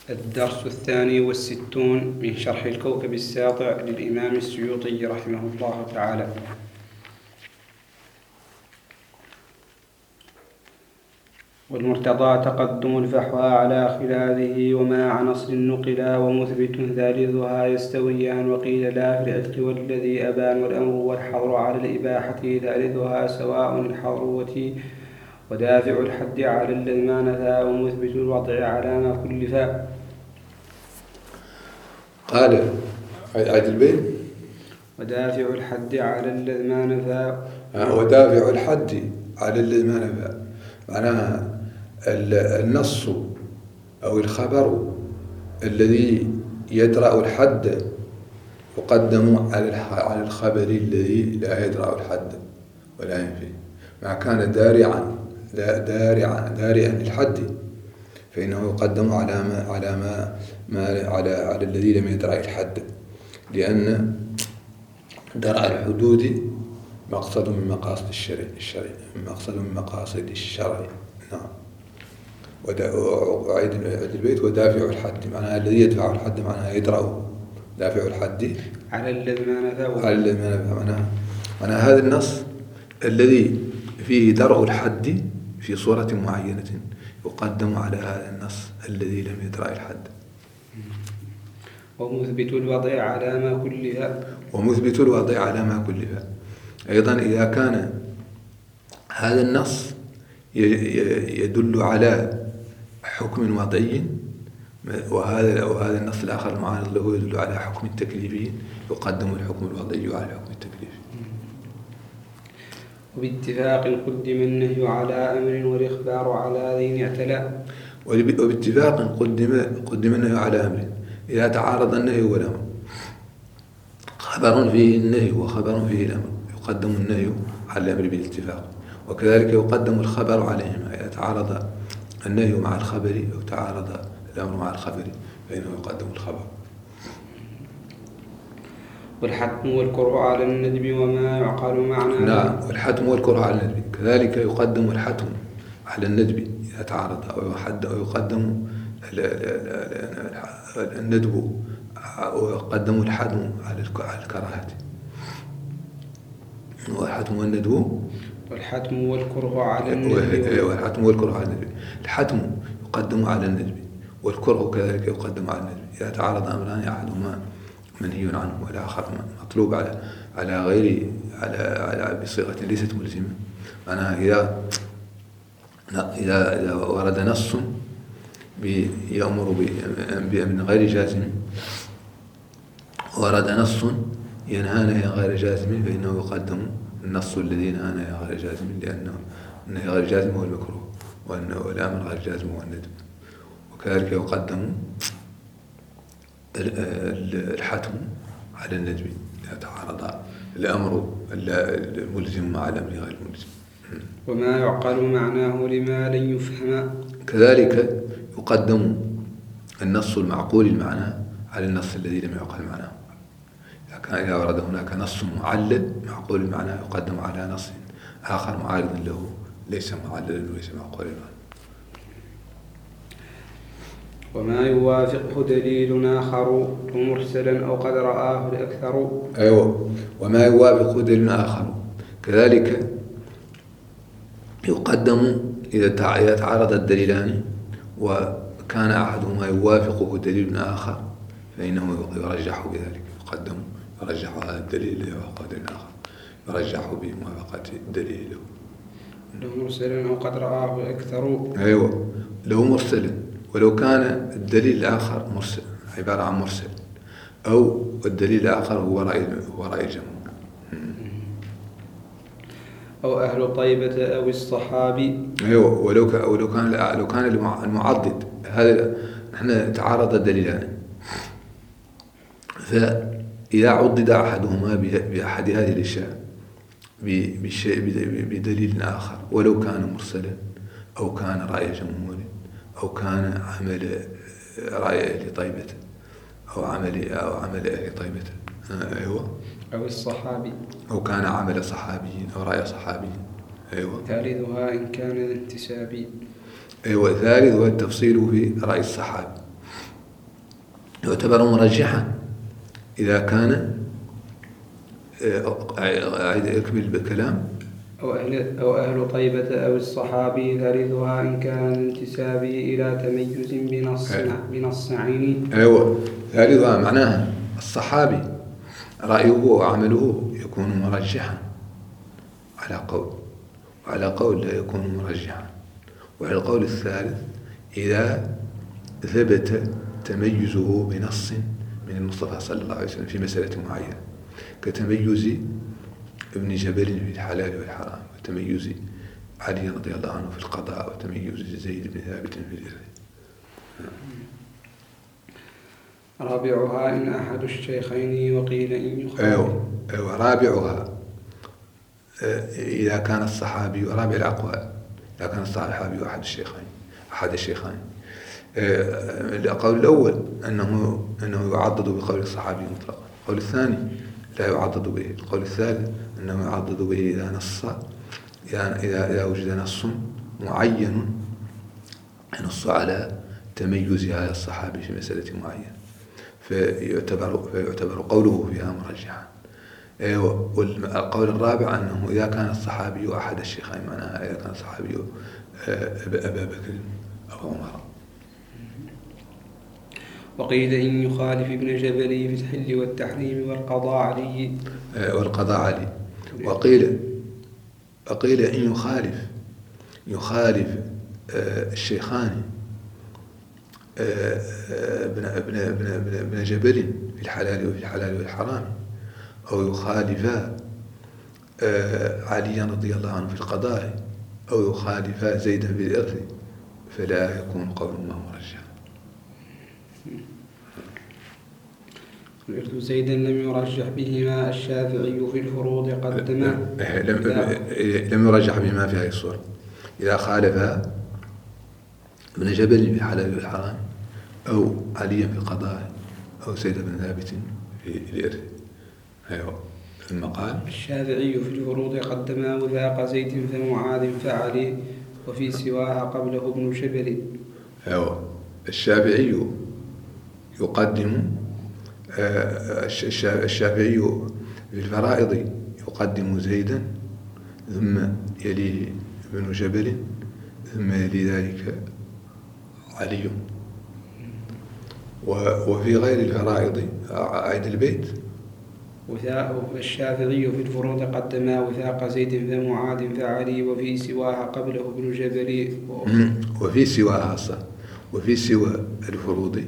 الدرس 62 من شرح الكوكب الساطع للإمام السيوطي رحمه الله تعالى. والمرتضى تقدم الفحوى على خلاله، وما عن أصل النقلا ومثبت ثالثها يستويان، وقيل لا في العتق والذي أبان، والأمر والحظر على الإباحة ثالثها سواء الحظر ودافع الحد على الذي ما نفى، ومثبت الوضع على ما كلفا. قال عيد البيت. ودافع الحد على الذي ما نفى. ودافع الحد على الذي ما نفى معناها النص أو الخبر الذي يدرأ الحد يقدم على الخبر الذي لا يدرأ الحد ولا ينفي. ما كان دارعا للحد فإنه يقدم على الذي لم يدرأ الحد، لأن درء الحدود مقصد من مقاصد الشرع. نعم. وعيد البيت ودافع الحد معناها الذي يدفع الحد معناها يدرأه. دافع الحد على الذي ما نفى معناها هذا النص الذي فيه درء الحد في صورة معينة يقدم على هذا النص الذي لم يدرأ الحد. ومثبت الوضع على ما كلف. أيضا إذا كان هذا النص يدل على حكم وضعي وهذا النص الآخر المعارض له يدل على حكم تكليفي، يقدم الحكم الوضعي على الحكم التكليفي. وباتفاق قدم النهي على أمر والإخبار على ذين اعتلى. وباتفاق قدم النهي على أمر. إذا تعارض النهي والأمر، خبر فيه النهي وخبر فيه الأمر، يقدم النهي على الأمر بالاتفاق، وكذلك يقدم الخبر عليهما. إذا تعارض النهي مع الخبر أو تعارض الأمر مع الخبر فإنه يقدم الخبر. والحتم والكره على الندب وما يعقل معناه. نعم، والحتم والكره على الندب، كذلك يقدم الحتم على الندب إذا تعارض، أو يقدم الندب ويقدم الحتم على الكراهة. والحتم والندب والحتم والكره على الندب. والحتم والكره على الندب. الحتم يقدم على الندب والكره كذلك يقدم على الندب إذا تعارض أمران أحدهما منهي عنه والآخر مطلوب على غير على بصيغة ليست ملزمة. معناها إذا ورد نص يأمر بأمر غير جازم، ورد نص ينهى نهيا غير جازم، فإنه يقدم النص الذي نهى نهيا غير جازم، لأنه النهي غير جازم هو المكروه والأمر غير جازم هو الندب. وكذلك يقدم الحتم على الندب إذا تعارض الأمر الملزم مع الأمر غير الملزم. وما يعقل معناه لما لن يفهم. كذلك يقدم النص المعقول المعنى على النص الذي لم يعقل معناه. إذا ورد هناك نص معلل معقول المعنى يقدم على نص آخر معارض له ليس معللا وليس معقول المعنى. وما يوافقه دليل آخر مرسلا أو قد رآه الأكثر. أيوة، وما يوافقه دليل آخر كذلك يقدم إذا تعارض الدليلان وكان أحدهما يوافقه دليل آخر فإنه يرجح بذلك، يرجح هذا الدليل الذي يوافقه دليل آخر، يرجح بموافقة الدليل له. لو مرسلا أو قد رآه الأكثر. أيوة، لو مرسلا، ولو كان الدليل الآخر مرسل عبارة عن مرسل، أو الدليل الآخر هو رأي الجمهور. أو أهل طيبة أو الصحابي. أيوة، ولو كان المعضد هذا نحن تعارض الدليلان، فإذا عضد أحدهما بأحد هذه الأشياء بدليل آخر، ولو كان مرسلا أو كان رأي جمهور أو كان عمل رأي أهل طيبة أو عمل أهل طيبة. أيوة، أو الصحابي، أو كان عمل صحابي أو رأي صحابي. أيوة، ثالثها إن كان انتسابي. أيوة، ثالثها التفصيل في رأي الصحابي. يعتبر مرجحا إذا كان أكمل بالكلام أو أهل طيبة أو الصحابي ثالثها إن كان الانتساب إلى تميز بنص عيني. أيوة، ثالثها معناها الصحابي رأيه وعمله يكون مرجحا على قول، وعلى قول لا يكون مرجحا. وعلى القول الثالث إذا ثبت تميزه بنص من المصطفى صلى الله عليه وسلم في مسألة معينة، كتميز ابن جبل في الحلال والحرام، وتميز علي رضي الله عنه في القضاء، وتميز زيد بن ثابت في الإرث. رابعها إن أحد الشيخين وقيل إن يخالف. أيوة رابعها إذا كان الصحابي، رابع الأقوال إذا كان الصحابي أحد الشيخين. القول الأول أنه يعضد بقول الصحابي مطلقا، القول الثاني لا يعضد به، القول الثالث أنه يعضد به إذا نص، يعني إذا وجد نص معين ينص على تميز هذا الصحابي في مسألة معينة، فيعتبر قوله فيها مرجحا. والقول الرابع أنه إذا كان الصحابي أحد الشيخين، معناها إذا كان الصحابي أبا بكر أو عمر. وقيل إن يخالف ابن جبل في الحل والتحريم والقضاء عليه. وقيل إن يخالف الشيخان ابن جبل في الحلال والحرام، أو يخالفا عليا رضي الله عنه في القضاء، أو يخالفا زيدا في الإرث، فلا يكون قولهما مرجحا. الإرث زيدا لم يرجح بهما الشافعي في الفروض قدما. لم يرجح بهما في هذه الصورة. إذا خالفا ابن جبل في الحلال والحرام، أو عليا في القضاء، أو زيد بن ثابت في الإرث. أيوه المقال الشافعي في الفروض قدما وثاق زيد فمعاذ فعلي وفي سواها قبله ابن جبل. أيوه الشافعي يقدم الشافعي في الفرائض يقدم زيدا، ثم يليه ابن جبل، ثم يلي ذلك علي. وفي غير الفرائض عيد البيت الشافعي في الفروض قدما وثاق زيد فمعاذ فعلي وفي سواها قبله ابن جبل. وفي سوى الفروض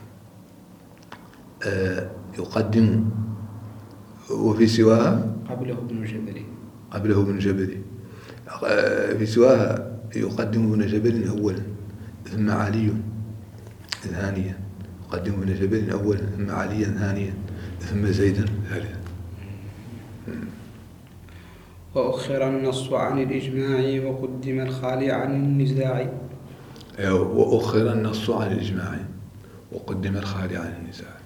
يقدم، وفي سواها قبله ابن جبل. في سواها يقدم ابن جبل أولا، ثم علي ثانيا، يقدم ابن جبل أولا ثم عليا ثانيا، ثم زيدا ثالثا. وأخر النص عن الإجماع وقدم الخالي عن النزاع. وأخر النص عن الإجماع وقدم الخالي عن النزاع.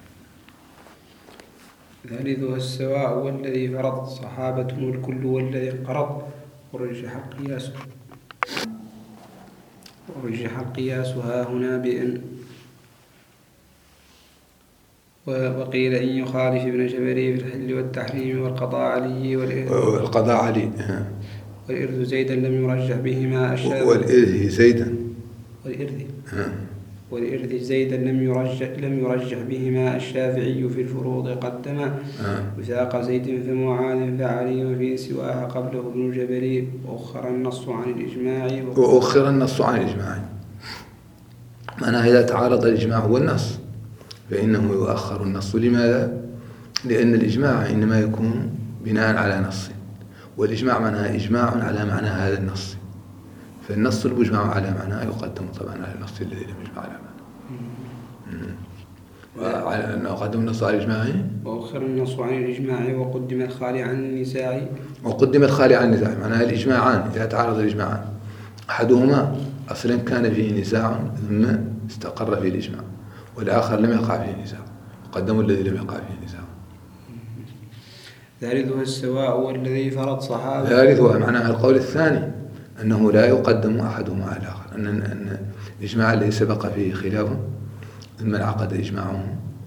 ثالثها السواء والذي فرض صحابة والكل والذي انقرض، ورجح القياس ها هنا بأن. وقيل إن يخالف ابن جبري في الحل والتحريم والقضاء عليه والإرث زيدا لم يرجح بهما الشافعي. والإرث زيدا لم يرجح بهما الشافعي في الفروض قدما وثاق زيد فمعاذ فعلي وفي سواها قبله ابن جبري. وأخر النص عن الإجماع معناها إذا تعارض الإجماع والنص فإنه يؤخر النص. لماذا؟ لأن الإجماع إنما يكون بناء على نص، والإجماع معناها إجماع على معنى هذا النص، فالنص المجمع على معناه يقدم طبعا على النص الذي لم يجمع على معناه. وقدم النص على الإجماع. وأخر النص عن الإجماع وقدم الخالي عن النزاع. معناها الإجماعان إذا تعارض الإجماعان أحدهما أصلا كان فيه نزاع ثم استقر فيه الإجماع، والآخر لم يقع فيه نزاع، قدموا الذي لم يقع فيه نزاع. ثالثها السواء والذي فرض صحابة. ثالثها معناها القول الثاني أنه لا يقدم أحدهما على الآخر، أن الإجماع الذي سبق فيه خلاف ثم انعقد إجماعهم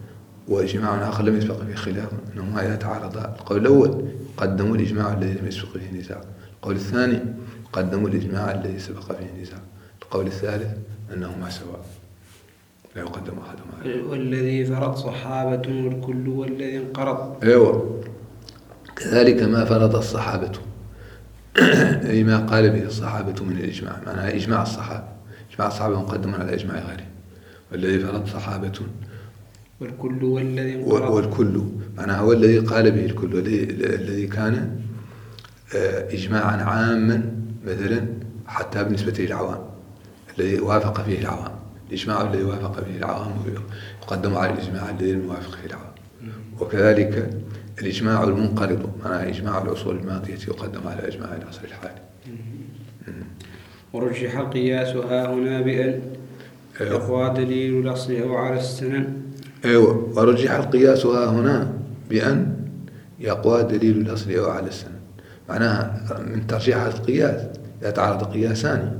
وإجماع آخر لم يسبق فيه خلاف أنهما إذا تعارضا القول الأول قدموا الإجماع الذي لم يسبق فيه نزاع، القول الثاني قدموا الإجماع الذي سبق فيه نزاع، القول الثالث أنهما سواء لا يقدم أحدهما. والذي فرض صحابة والكل والذي انقرض. أيوة، كذلك ما فرض الصحابة أي ما قال به الصحابة من الإجماع، معناها إجماع الصحابة، إجماع الصحابة مقدم على إجماع غيره. والذي فرض صحابة والكل والذي انقرض، والكل معناها هو الذي قال به الكل، الذي كان إجماعا عاما مثلا حتى بالنسبة للعوام، الذي وافق فيه العوام، الإجماع الذي وافق فيه العوام يقدم على الإجماع الذي لم يوافق فيه العوام. وكذلك الإجماع المنقرض معناها إجماع العصور الماضية يقدم على إجماع العصر الحالي. ورجح القياس ها هنا بأن يقوى دليل الأصل أو على السنن. أيوة، ورجح القياس ها هنا بأن يقوى دليل الأصل أو على السنن، معناها من ترجيح القياس إذا تعارض قياسان،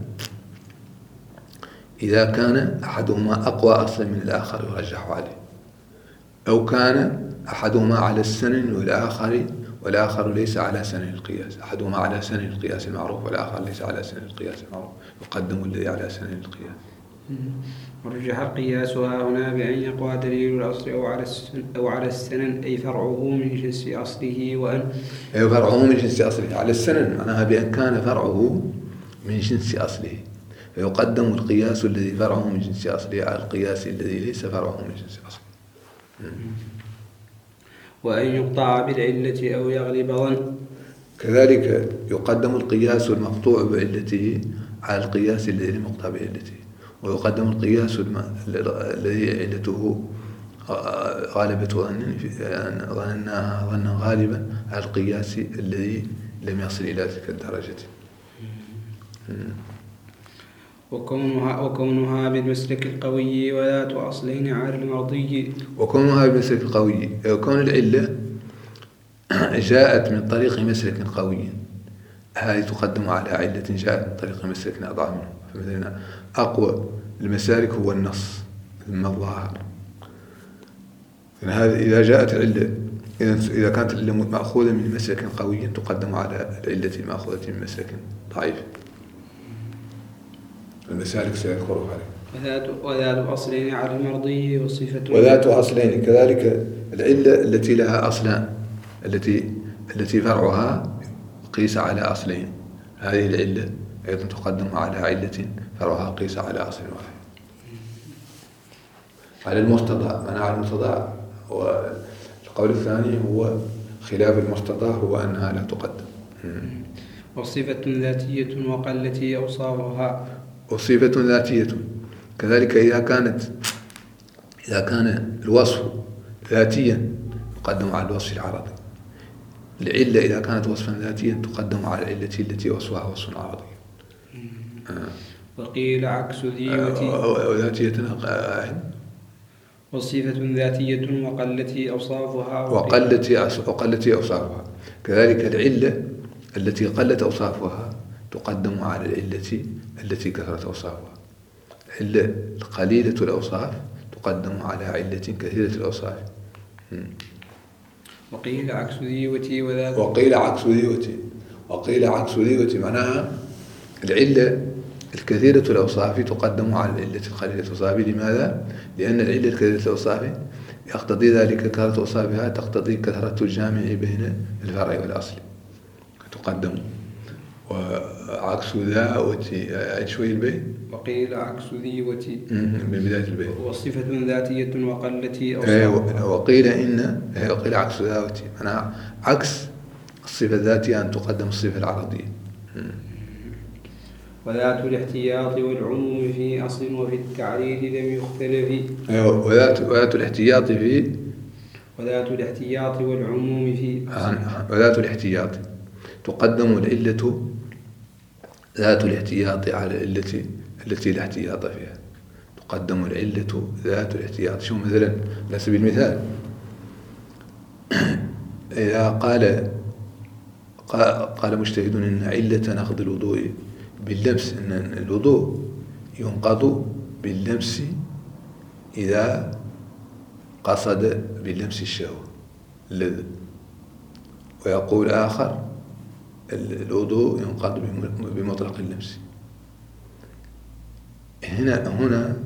إذا كان أحدهما أقوى أصلا من الآخر يرجح عليه، أو كان أحدهما على السنن والآخر ليس على سنن القياس، أحدهما على سنن القياس المعروف والآخر ليس على سنن القياس المعروف، يقدم الذي على سنن القياس. ورجح القياس ها هنا بأن يقوى دليل الأصل أو على السنن، أي فرعه من جنس أصله، وأن أي فرعه من جنس أصله. على السنن معناها بأن كان فرعه من جنس أصله، فيقدم القياس الذي فرعه من جنس أصله على القياس الذي ليس فرعه من جنس أصله. وأن يقطع بالعلة أو يغلب ظن. كذلك يقدم القياس المقطوع بعلته على القياس الذي لم يقطع بعلته، ويقدم القياس الذي علته غالبة ظنناها ظنا غالبا على القياس الذي لم يصل إلى تلك الدرجة. وكونها بالمسلك القوي وذات أصلين على المرضي. وكونها بالمسلك القوي، كون العلة جاءت من طريق مسلك قوي، هذه تقدم على علة جاءت من طريق مسلك أضعف منه. فمثلا أقوى المسالك هو النص ثم الظاهر. هذا إذا جاءت العلة، إذا كانت العلة مأخوذة من مسلك قوي تقدم على العلة المأخوذة من مسلك ضعيف. المسالك سيذكرها عليه. وذات أصلين على المرضي وصفة. وذات أصلين، كذلك العلة التي لها أصلان، التي فرعها قيس على أصلين، هذه العلة أيضا تقدم على علة فرعها قيس على أصل واحد. على المرتضى، منع المرتضى، والقول الثاني هو خلاف المرتضى، هو أنها لا تقدم. وصفة ذاتية وقلتي أوصافها. وصفة ذاتية كذلك إذا كان الوصف ذاتيا يقدم على الوصف العرضي. العلة إذا كانت وصفا ذاتيا تقدم على العلة التي وصفها وصف عرضي. وقيل عكس ذي وذاتية وصفة ذاتية وقلتي أوصافها. وقلتي أوصافها، كذلك العلة التي قلت أوصافها تقدم على العلة التي كثرت أوصافها. العلة قليلة الأوصاف تقدم على علة كثيرة الأوصاف. وقيل عكس ذيوتي وذات. وقيل عكس ذيوتي معناها العلة الكثيرة الأوصاف تقدم على العلة القليلة الأوصاف. لماذا؟ لأن العلة الكثيرة الأوصاف يقتضي ذلك كثرة أوصافها، تقتضي كثرة الجامع بين الفرع والأصل تقدم. وعكس ذاوتي عيد شوي البيت. وقيل عكس ذيوتي من بداية البيت. وصفة ذاتية وقلتي أوصافها. وقيل عكس ذاوتي معناها عكس الصفة الذاتية أن تقدم الصفة العرضية. وذات الاحتياط والعموم في أصل وفي التعريض لم يختلف. وذات الاحتياط في وذات الاحتياط والعموم في أصل. وذات الاحتياط تقدم العلة ذات الاحتياط على العلة التي لا احتياط فيها. تقدم العلة ذات الاحتياط. شو مثلا على سبيل المثال إذا قال مجتهد إن علة نقض الوضوء باللمس، إن الوضوء ينقض باللمس إذا قصد باللمس الشهوة اللذة، ويقول آخر الوضوء ينقض بمطلق اللمس. هنا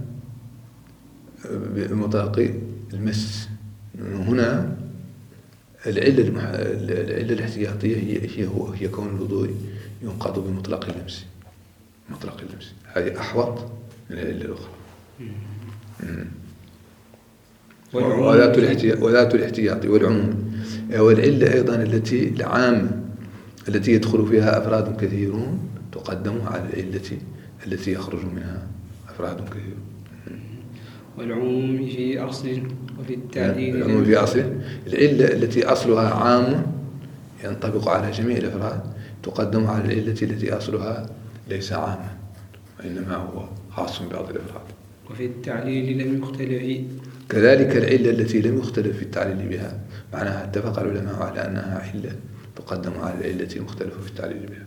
بمطلق المس. هنا العلة الاحتياطية هي كون الوضوء ينقض بمطلق اللمس. مطلق اللمس هذه أحوط من العلة الأخرى. وذات الاحتياط والعموم، والعلة أيضا العامة التي يدخل فيها أفراد كثيرون تقدم على العلة التي يخرج منها أفراد كثيرون. والعموم في أصل وفي التعديل. العموم في أصل، العلة التي أصلها عام ينطبق على جميع الأفراد تقدم على العلة التي أصلها ليس عاما وإنما هو خاص ببعض الأفراد. وفي التعليل لم يختلف. كذلك العلة التي لم يختلف في التعليل بها، معناها اتفق العلماء على أنها علة تقدم على العلة المختلفة في التعليل بها.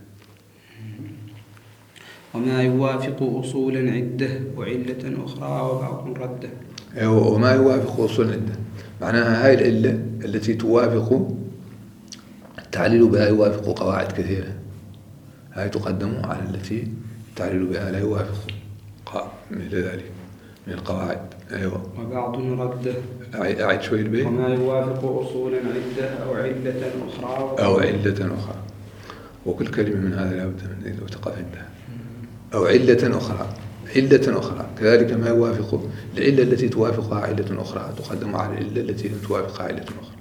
وما يوافق أصولا عدة وعلة أخرى وبعض ردة. وما يوافق أصولا عدة، معناها هاي العلة التي توافق التعليل بها يوافق قواعد كثيرة، هاي تقدم على التي التعليل بها لا يوافق مثل ذلك من القواعد. وبعض ردة. أعيد شوي البيت. وما يوافق أصولا عدة أو علة أخرى. وكل كلمة من هذا لابد من إذا وتقف عندها. أو علة أخرى. كذلك ما يوافق العلة التي توافقها علة أخرى تقدم على العلة التي لم توافقها علة أخرى.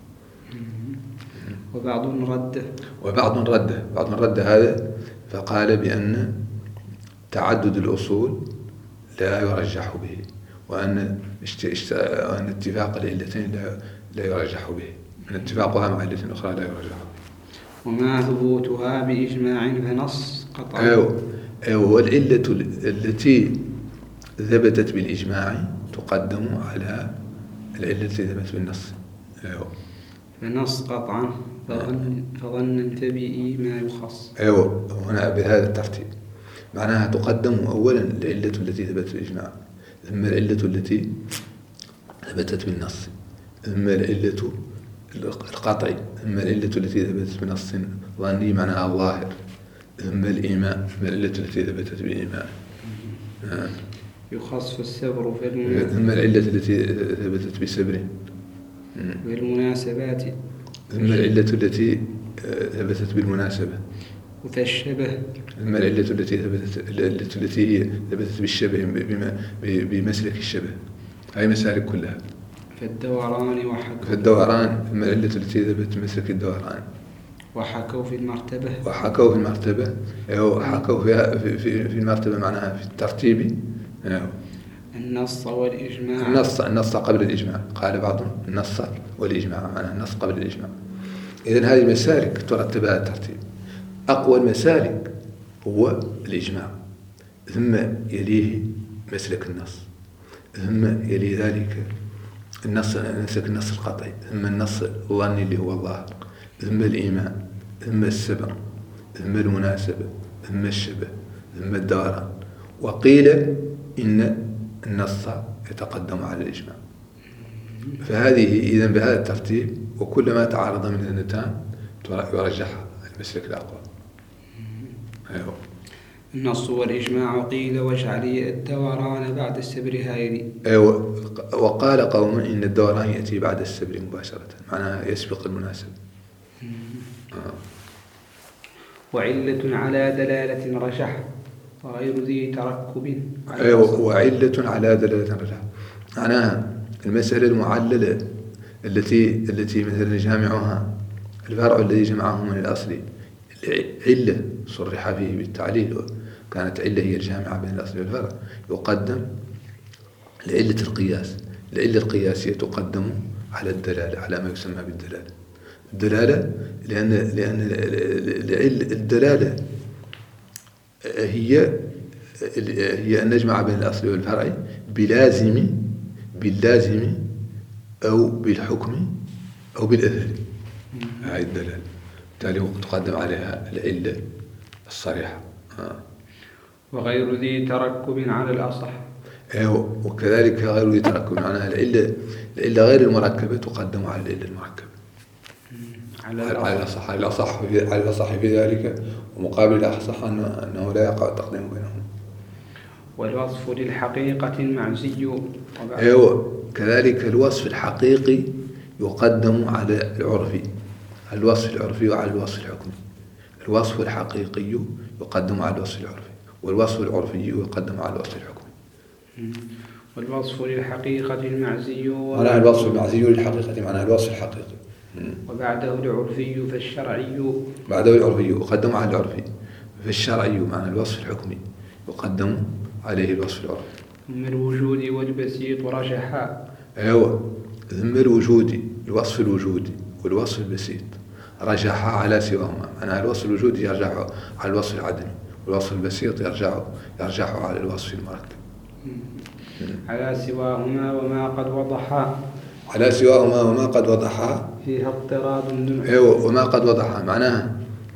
وبعض ردة هذا فقال بأن تعدد الأصول لا يرجح به، وأن اتفاق العلتين لا يرجح به، من اتفاقها مع علة أخرى لا يرجح به. وما ثبوتها بإجماع فنص قطعي. والعلة التي ثبتت بالإجماع تقدم على العلة التي ثبتت بالنص. فنص قطعا فظننت به ما يخص. هنا بهذا الترتيب، معناها تقدم أولا العلة التي ثبتت بالإجماع، ثم العلة التي ثبتت بالنص، ثم العلة القطعي، ثم العلة التي ثبتت بنص ظني معناها ظاهر، ثم الإيمان، ثم العلة التي ثبتت بالإيمان. يخص السبر ثم العلة التي ثبتت بسبر بالمناسبات، ثم العلة التي ثبتت بالمناسبة، وفالشبه، ثم العلة التي هي ثبتت بالشبه بمسلك الشبه. هاي مسالك كلها. فالدوران ثم العلة التي ثبتت بمسلك الدوران. وحكوا في المرتبة. حكوا في المرتبة معناها في الترتيب. النص والإجماع. النص قبل الإجماع، قال بعضهم النص والإجماع، معناها النص قبل الإجماع. إذن هذه مسالك ترتب هذا الترتيب. أقوى المسالك هو الإجماع، ثم يليه مسلك النص، ثم يلي ذلك مسلك النص القطعي، ثم النص الظني اللي هو الظاهر، ثم الإيمان، ثم السبر، ثم المناسبة، ثم الشبه، ثم الدوران. وقيل إن النص يتقدم على الإجماع. فهذه إذن بهذا الترتيب، وكلما تعارض من الاثنتان يرجح المسلك الأقوى. النص والإجماع قيل واجعل الدوران بعد السبر هايلي. وقال قوم إن الدوران يأتي بعد السبر مباشرة، معناها يسبق المناسبة. وعلة على دلالة رجح وغير ذي تركب. وعلة على دلالة رجح، معناها المسألة المعللة التي مثلا جامعها الفرع الذي جمعه من الأصل علة صرح فيه بالتعليل، كانت علة هي الجامعة بين الأصل والفرع، يقدم لعلة القياس. العلة القياسية تقدم على الدلالة، على ما يسمى الدلالة، لأن الدلالة هي أن نجمع بين الأصل والفرع باللازم أو بالحكم أو بالأثر. هذه الدلالة بالتالي تقدم عليها العلة الصريحة. وغير ذي تركب على الأصح. وكذلك غير يتركب، معناها العلة غير المركبة تقدم على العلة المركبة على الأصح في ذلك، ومقابل الأصح أنه لا يقع التقديم بينهم. والوصف للحقيقة المعزي. كذلك الوصف الحقيقي يقدم على العرفي، الوصف العرفي وعلى الوصف الحكمي. الوصف الحقيقي يقدم على الوصف العرفي، والوصف العرفي يقدم على الوصف الحكمي. والوصف للحقيقة المعزي معناها الوصف المعزي للحقيقة، معناها الوصف الحقيقي. وبعده العرفي فالشرعي. بعده العرفي يقدم على العرفي، فالشرعي معنى الوصف الحكمي يقدم عليه الوصف العرفي. ثم الوجود والبسيط رجحا. ثم الوجود، الوصف الوجودي والوصف البسيط رجحا على سواهما، معناها الوصف الوجودي يرجع على الوصف العدمي، والوصف البسيط يرجع على الوصف المركب. على سواهما وما قد وضحا. على سواهما وما قد وضحا فيها اضطراد. وما قد وضحا معناها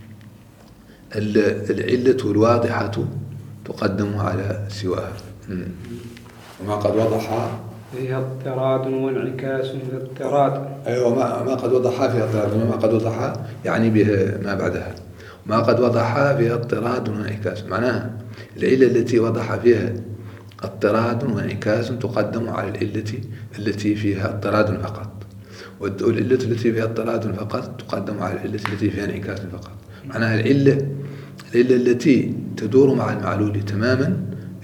العلة الواضحة تقدم على سواها. وما قد وضحا فيها اضطراد وانعكاس في اضطراد. ما قد وضحا فيها اضطراد، وما قد وضحا يعني به ما بعدها. ما قد وضحا فيها اضطراد وانعكاس، معناها العلة التي وضح فيها اضطراد وانعكاس تقدم على العلة التي فيها اضطراد فقط، والعلة التي فيها اضطراد فقط تقدم على العلة التي فيها انعكاس فقط. معناها العلة التي تدور مع المعلول تماما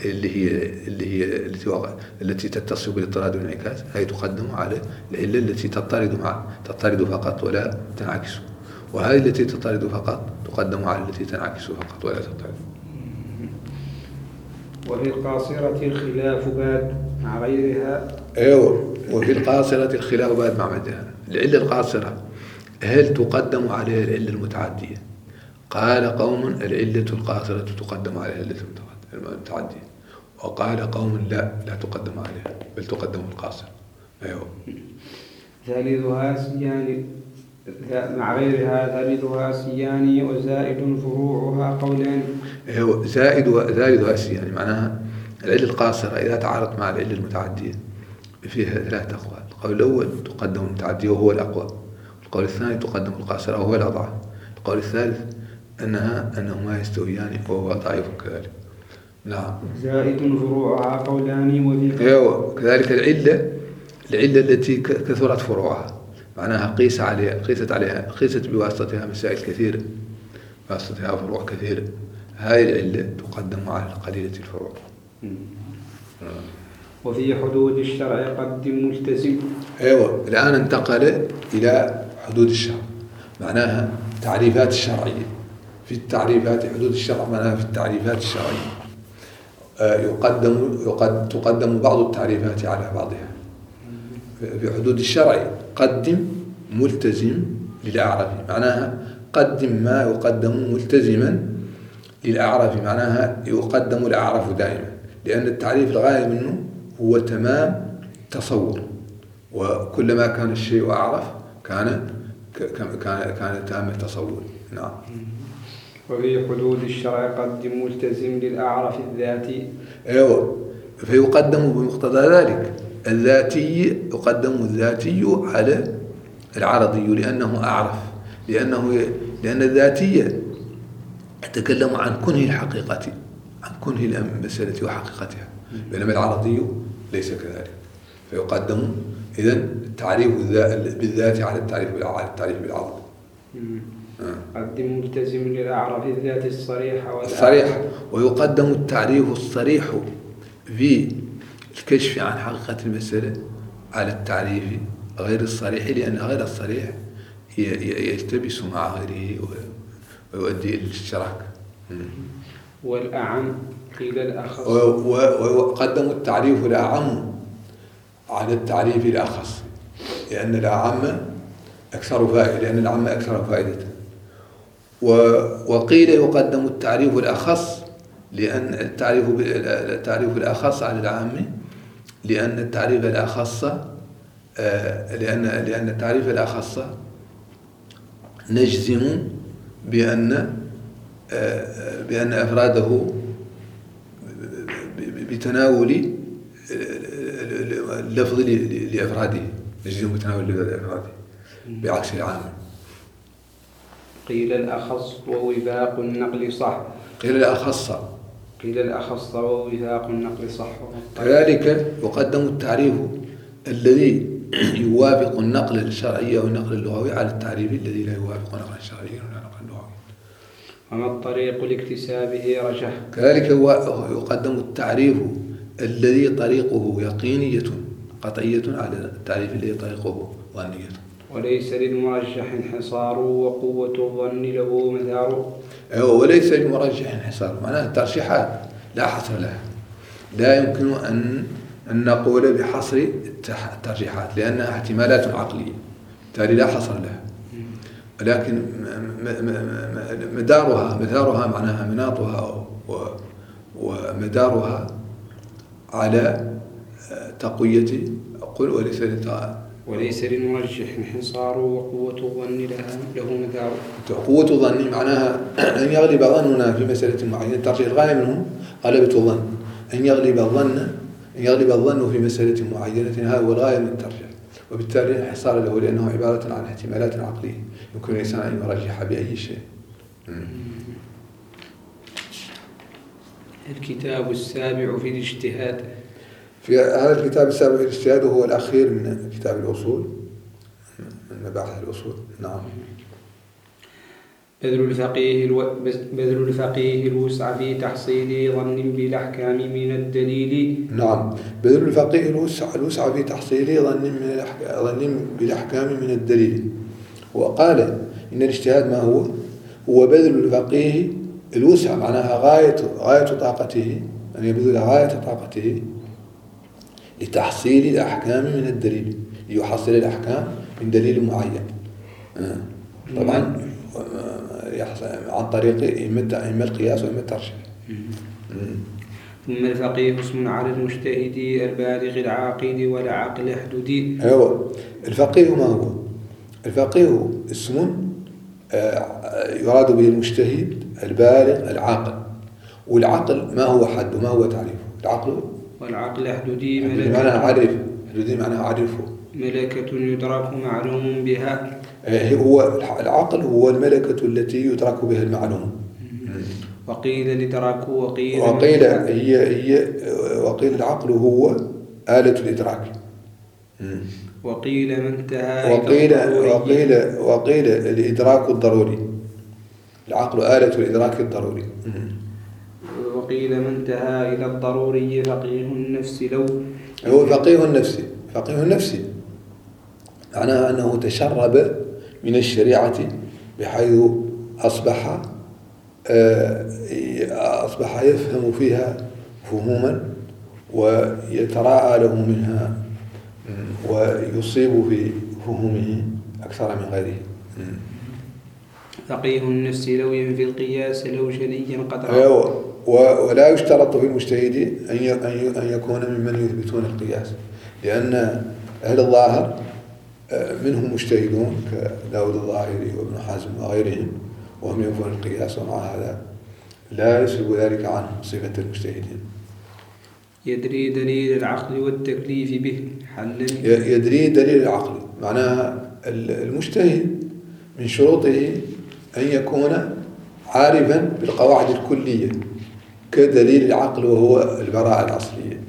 التي تتصل بالاضطراد والانعكاس هي تقدم على العلة التي تضطرد فقط ولا تنعكس، وهذه التي تضطرد فقط تقدم على التي تنعكس فقط ولا تضطرد. وفي القاصرة الخلاف باد مع غيرها. وفي القاصرة الخلاف باد مع غيرها. العلة القاصرة هل تقدم عليها العلة المتعدية؟ قال قوم العلة القاصرة تقدم عليها العلة المتعدية، وقال قوم لا تقدم عليها بل تقدم القاصرة. ثالثها سيان مع غيرها، ثالثها سيان وزائد فروعها قولان. ثالثها سيان معناها العلة القاصرة إذا تعارضت مع العلة المتعدية فيها ثلاثة أقوال. القول الأول تقدم المتعدية وهو الأقوى، القول الثاني تقدم القاصرة وهو الأضعف، القول الثالث أنهما يستويان وهو ضعيف كذلك. نعم. زائد فروعها قولان. كذلك العلة التي كثرت فروعها معناها قيست بواسطتها مسائل كثيرة، بواسطتها فروع كثيرة، هذه العلة تقدم على قليلة الفروع. وفي حدود الشرع قدم ملتزم. الآن انتقل إلى حدود الشرع، معناها تعريفات الشرعية. في التعريفات حدود الشرع معناها في التعريفات الشرعية تقدم بعض التعريفات على بعضها. في حدود الشرع قدم ملتزم للأعرف، معناها قدم ما يقدم ملتزما للأعرف، معناها يقدم الأعرف دائما، لأن التعريف الغاية منه هو تمام تصور، وكلما كان الشيء أعرف كان تام التصور. نعم. وفي حدود الشرع قدم ملتزم للأعرف الذاتي. فيقدم بمقتضى ذلك الذاتي، يقدم الذاتي على العرضي لأنه أعرف، لأن الذاتية يتكلم عن كنه الحقيقة، عن كنه المسألة وحقيقتها، بينما العرضي ليس كذلك. فيقدم إذن التعريف بالذات على التعريف بالعرض. قدم ملتزم للأعرف الذات الصريح، ويقدم التعريف الصريح في الكشف عن حقيقة المسألة على التعريف غير الصريح، لأن غير الصريح يلتبس مع غيره ويؤدي إلى الاشتراك. والأعم قيل الأخص. ويقدم التعريف الأعم على التعريف الأخص، لأن الأعم أكثر فائدة، لأن الأعم أكثر فائدة. وقيل يقدم التعريف الأخص، لأن التعريف الأخص على العام، لأن التعريف الأخص لأن التعريف الأخص نجزم بأن أفراده بتناول اللفظ لأفراده، نجده متناول لأفراده بعكس العام. قيل الأخص ووفاق النقل صح. قيل الأخص ووفاق النقل صح. كذلك يقدم التعريف الذي يوافق النقل الشرعي والنقل اللغوي على التعريف الذي لا يوافق النقل الشرعي ولا النقل اللغوي. وما الطريق لاكتسابه رجح. كذلك يقدم التعريف الذي طريقه يقينية قطعية على التعريف الذي طريقه ظنية. وليس للمرجح انحصار وقوة الظن له مثار. وليس للمرجح انحصار، معناها الترشيحات لا حصر لها، لا يمكن أن نقول بحصر الترجيحات لأنها احتمالات عقلية بالتالي لا حصر لها، ولكن مدارها معناها مناطها ومدارها على تقوية أقول وليس للمرجح انحصار وقوة الظن له مثار. قوة الظن معناها أن يغلب ظننا في مسألة معينة، الترجيح الغاية منه غلبة الظن، أن يغلب الظن في مسألة معينة، هذا هو الغاية من الترجيح، وبالتالي الانحصار له لأنه عبارة عن احتمالات عقلية يمكن الإنسان أن يرجح بأي شيء. الكتاب السابع في الاجتهاد. في هذا الكتاب السابع في الاجتهاد هو الأخير من كتاب الأصول، من مباحث الأصول. نعم. بذل الفقيه الوسع في تحصيل ظن بالأحكام من الدليل. نعم، بذل الفقيه الوسع في تحصيل ظن بالأحكام من الدليل. وقال إن الاجتهاد ما هو بذل الفقيه الوسع، معناها غاية طاقته، أن يبذل غاية طاقته لتحصيل الأحكام من الدليل، ليحصل الأحكام من دليل معين. طبعا عن طريق إما القياس وإما الترجيح. ثم الفقيه اسم على المجتهد البالغ العاقل ولا عقل حدودي. أيوة، الفقيه ما هو؟ الفقيه اسم يراد به المجتهد البالغ العاقل، والعقل ما هو حد وما هو تعريفه؟ والعقل حدودي معناها عرفه، ملكة يدرك معلوم بها. هو العقل هو الملكة التي يدرك بها المعلوم. وقيل الإدراك وقيل العقل هو آلة الإدراك. وقيل من انتهى وقيل الإدراك الضروري، العقل آلة الإدراك الضروري. وقيل من انتهى إلى الضروري فقيه النفس. هو فقيه النفس معناها أنه تشرب من الشريعة بحيث أصبح يفهم فيها فهوما ويتراءى له منها ويصيب في فهومه أكثر من غيره. فقيه النفس لو ينفي القياس لو شنيا قطعا. ولا يشترط في المجتهد أن يكون ممن يثبتون القياس، لأن أهل الظاهر منهم مجتهدون كداود الظاهري وابن حزم وغيرهم وهم ينفون القياس، ومع هذا لا يسلب ذلك عنهم صفة المجتهدين. يدري دليل العقل والتكليف به يدري دليل العقل معناها المجتهد من شروطه أن يكون عارفا بالقواعد الكلية كدليل العقل وهو البراءة الأصلية.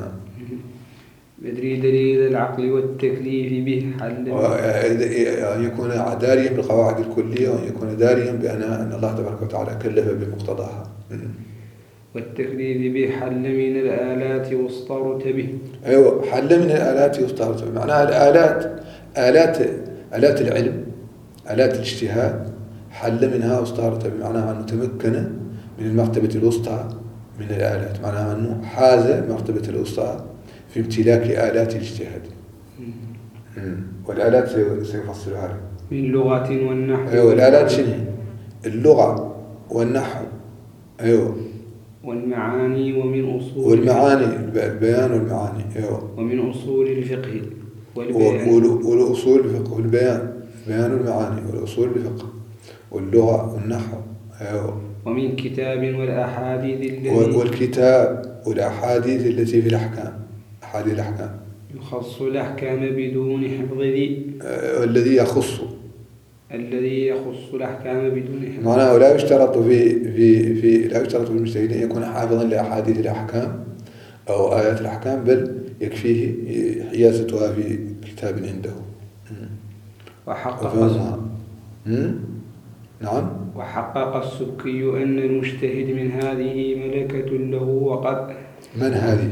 يدري دليل العقل والتكليف به أن يكون داريا بالقواعد الكلية، وأن يكون داريا بأن الله تبارك وتعالى كلف بمقتضاها. والتكليف به حل من الآلات واسترت به. أيوة، حل من الآلات واسترت به معناها آلات العلم، آلات الاجتهاد حل منها واسترت به، معناها أنه تمكن من المرتبة الوسطى من الآلات، معناها أنه حاز المرتبة الوسطى في امتلاك آلات الاجتهاد. والآلات سيفصلها لك من لغة والنحو. أيوة، الآلات شنو؟ اللغة والنحو. أيوة، والمعاني ومن أصول والمعاني البيان والمعاني. أيوة، ومن أصول الفقه والأصول الفقه والبيان والمعاني والأصول الفقه واللغة والنحو. أيوة، ومن كتاب والأحاديث والكتاب والأحاديث التي في الأحكام، أحاديث الأحكام يخص الأحكام بدون حفظ ذي. الذي يخص الأحكام بدون حفظ. معناه لا يشترط لا يشترط في المجتهد أن يكون حافظا لأحاديث الأحكام أو آيات الأحكام، بل يكفيه حيازتها في كتاب عنده. نعم. وحقق السبكي أن المجتهد من هذه ملكة له وقد من هذه.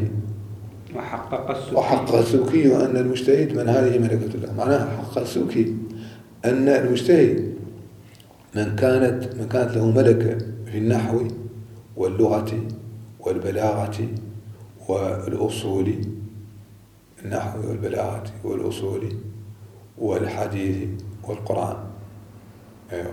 وحقق السبكي أن المجتهد من هذه ملكة له. معناه حقق السبكي أن المجتهد من كانت له ملكة في النحو واللغة والبلاغة والأصول، النحو والبلاغة والأصول والحديث والقرآن. أيوة.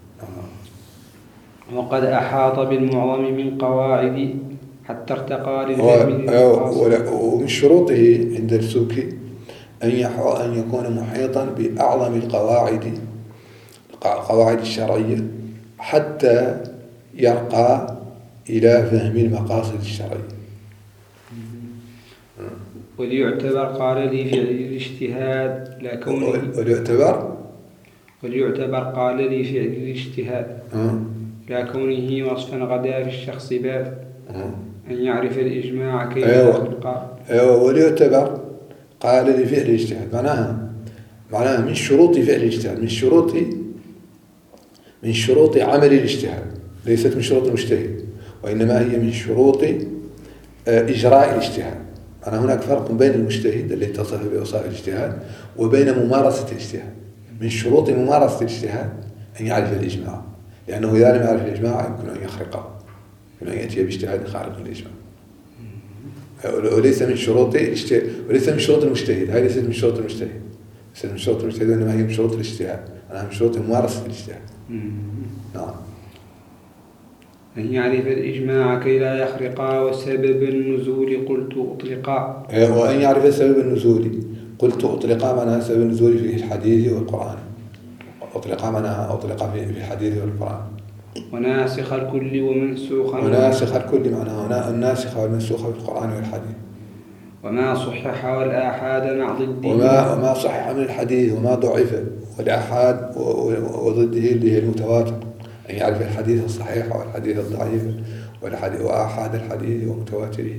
وقد أحاط بالمعظم من قواعد حتى ارتقى للفهم. ومن شروطه عند السبكي أن يكون محيطا بأعظم القواعد الشرعية حتى يرقى إلى فهم المقاصد الشرعية. وليعتبر قال لي فعل الاجتهاد لا كونه. وليعتبر قال لي فعل الاجتهاد لا كونه وصفا غدا في الشخص باب أن يعرف الإجماع كيف يخلق. وليعتبر قال لي فعل الاجتهاد معناها من شروط فعل الاجتهاد، من شروط عمل الاجتهاد، ليست من شروط المجتهد، وإنما هي من شروط إجراء الاجتهاد. أنا هناك فرق بين المجتهد الذي يتصف بأوصاف الاجتهاد وبين ممارسة الاجتهاد. من شروط ممارسة الاجتهاد أن يعرف الإجماع، لأنه إذا لم يعرف الإجماع يمكن أن يخرقه، يمكن أن يأتي باجتهاد خارق الإجماع. وليس من شروط المجتهد، هذه ليست من شروط المجتهد، ليست من شروط المجتهد، وإنما هي من شروط الاجتهاد، أنا من شروط ممارسة الاجتهاد. نعم. أن يعرف الإجماع كي لا يخرقا، وسبب النزول قلت أطلقا. وأن يعرف سبب النزول قلت أطلقا معناها سبب النزول في الحديث والقرآن. أطلقا معناها أطلق في الحديث والقرآن. وناسخ الكل ومنسوخا. وناسخ الكل معناها الناسخ والمنسوخ في القرآن والحديث. وما صحح والآحاد مع ضده. وما صحح من الحديث وما ضعف، والآحاد وضده اللي هي المتواتر. أن يعرف الحديث الصحيح والحديث الضعيف وآحاد الحديث ومتواتره.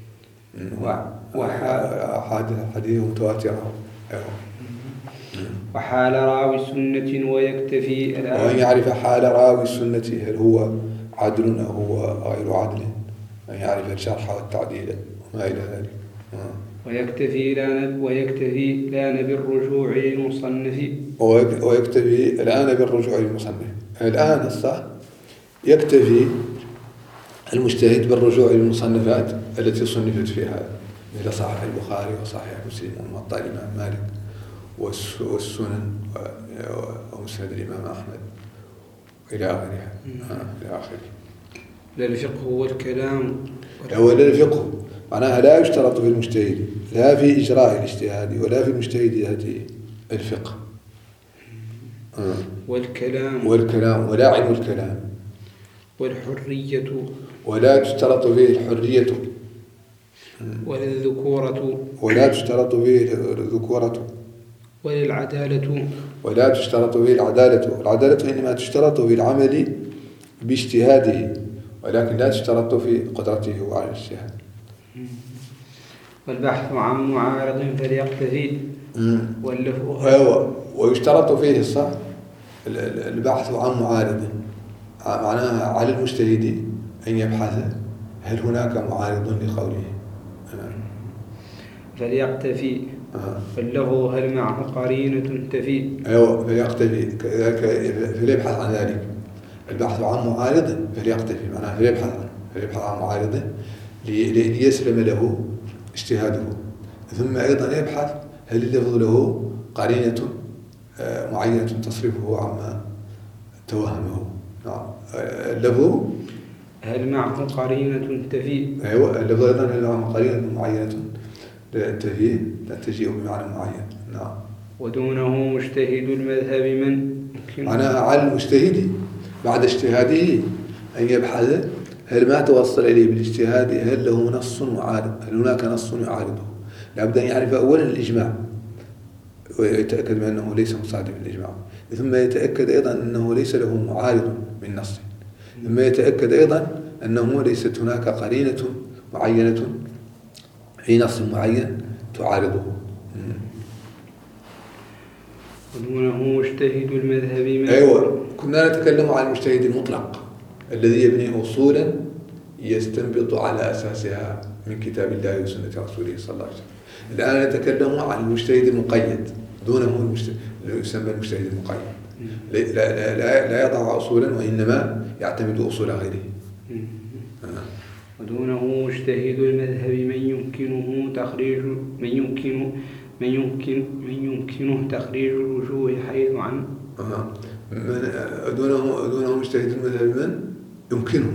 وآحاد الحديث ومتواتره. وحال راوي السنة ويكتفي وأن يعرف حال راوي السنة، هل هو عدل أو هو غير عدل، أن يعرف الشرح والتعديل وما إلى ذلك. ويكتفي الآن بالرجوع للمصنف. ويكتفي الآن بالرجوع للمصنف. الآن الصح يكتفي المجتهد بالرجوع للمصنفات التي صنفت فيها، مثل صحيح البخاري وصحيح مسلم وموطأ الإمام مالك والسنن ومسند الإمام أحمد إلى آخره. لا الفقه والكلام. ولا الفقه معناها لا يشترط في المجتهد لا في إجراء الاجتهاد ولا في المجتهد ذاته الفقه. والكلام ولا علم الكلام. والحرية ولا تشترط فيه الحرية. والذكورة ولا تشترط فيه الذكورة. والعدالة ولا تشترط فيه العدالة. العدالة إنما تشترط في العمل باجتهاده، ولكن لا تشترط في قدرته على الاجتهاد. والبحث عن معارض فليقتفي. ويشترط فيه الصح البحث عن معارض، معناها على المجتهد أن يبحث هل هناك معارض لقوله. فليقتفي. فله هل معه قرينة تفي. فليقتفي فليبحث عن ذلك. البحث عن معارض فليقتفي معناها فليبحث عن معارض ليسلم له اجتهاده. ثم أيضا يبحث هل اللفظ له قرينة معينة تصرفه عما توهمه. اللفظ هل معه قرينة تفي. اللفظ أيضا هل معه قرينة معينة تفيه تجيء بمعنى معين. ودونه مجتهد المذهب من أنا على المجتهد بعد اجتهاده أن يبحث هل ما توصل إليه بالاجتهاد هل له نص معارض، هل هناك نص يعارضه، لابد أن يعرف أولا الإجماع ويتأكد من أنه ليس مصادم للإجماع، ثم يتأكد أيضا أنه ليس له معارض من نص، ثم يتأكد أيضا أنه ليست هناك قرينة معينة في نص معين تعارضه. ودونه مجتهد المذهب من أيوة، كنا نتكلم عن المجتهد المطلق الذي يبني أصولا يستنبط على أساسها من كتاب الله وسنة رسوله صلى الله عليه وسلم. الآن نتكلم عن المجتهد المقيد، دونه يسمى المجتهد المقيد، لا يضع أصولا وإنما يعتمد أصول غيره. ودونه مجتهد المذهب من يمكنه تخريج الوجوه حيث عن دونه مجتهد المذهب من يمكنه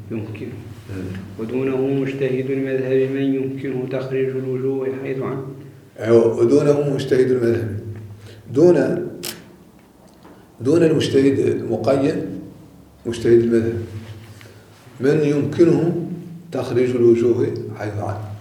ودونه مجتهد المذهب من يمكنه تخريج الوجوه حيث عن ودونه مجتهد المذهب دون المجتهد المقيد، مجتهد المذهب من يمكنه تخريج الوجوه حيث عن.